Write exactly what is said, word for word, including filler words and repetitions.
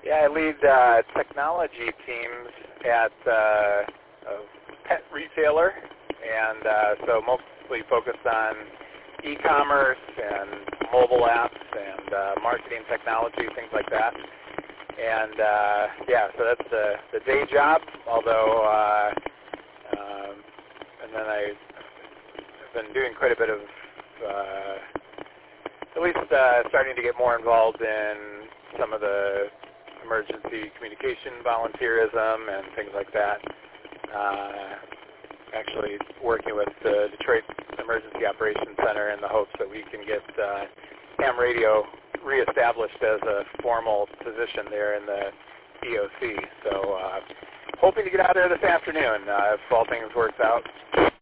Yeah, I lead uh, technology teams at uh, a pet retailer, and uh, so mostly focused on e-commerce and mobile apps and uh, marketing technology, things like that. And uh, yeah, so that's the, the day job, although, uh, um, and then I, I've been doing quite a bit of, uh, at least uh, starting to get more involved in some of the emergency communication volunteerism and things like that. Uh, actually working with the Detroit Emergency Operations Center in the hopes that we can get uh, ham radio reestablished as a formal position there in the E O C. So uh, hoping to get out there this afternoon uh, if all things works out.